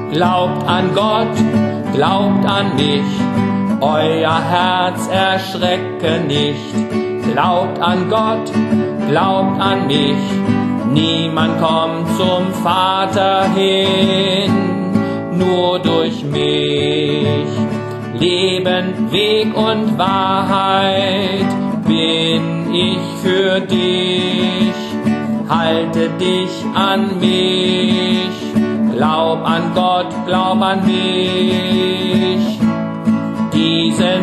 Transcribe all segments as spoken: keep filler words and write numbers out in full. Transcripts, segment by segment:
Glaubt an Gott, glaubt an mich, euer Herz erschrecke nicht. Glaubt an Gott, glaubt an mich, niemand kommt zum Vater hin, nur durch mich. Leben, Weg und Wahrheit bin ich für dich. Halte dich an mich, glaub an Gott, glaub an mich. Diesen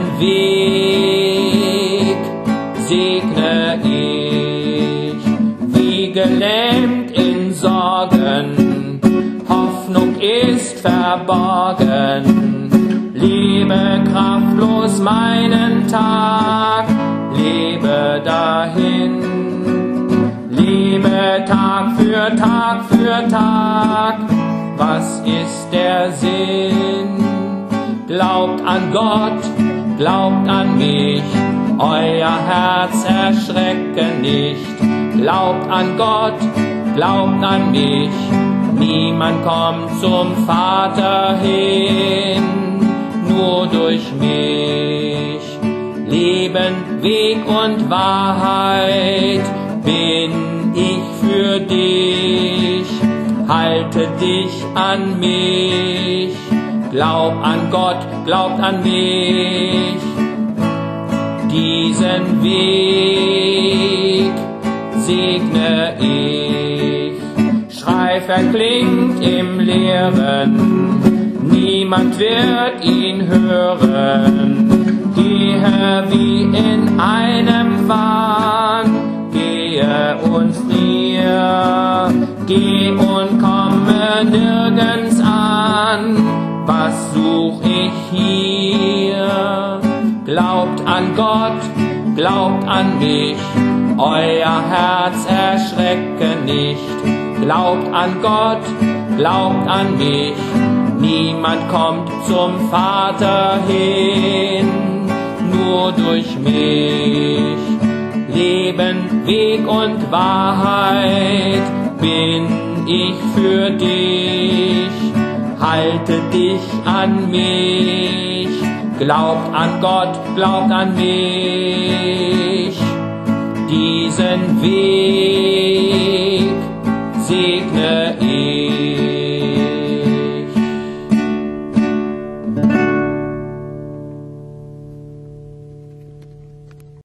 Weg segne ich, wie gelähmt in Sorgen, Hoffnung ist verborgen. Lebe kraftlos meinen Tag, lebe dahin. Lebe Tag für Tag für Tag, was ist der Sinn? Glaubt an Gott, glaubt an mich, euer Herz erschrecke nicht. Glaubt an Gott, glaubt an mich, niemand kommt zum Vater hin, nur durch mich. Leben, Weg und Wahrheit bin ich für dich. Halte dich an mich, glaub an Gott, glaubt an mich. Diesen Weg segne ich. Schrei verklingt im Leeren, niemand wird ihn hören. Gehe wie in einem Wahn, gehe und frier, geh und komme nirgends an. Was such ich hier? Glaubt an Gott, glaubt an mich, euer Herz erschrecke nicht. Glaubt an Gott, glaubt an mich, niemand kommt zum Vater hin, nur durch mich. Leben, Weg und Wahrheit bin ich für dich. Halte dich an mich, glaubt an Gott, glaubt an mich. Diesen Weg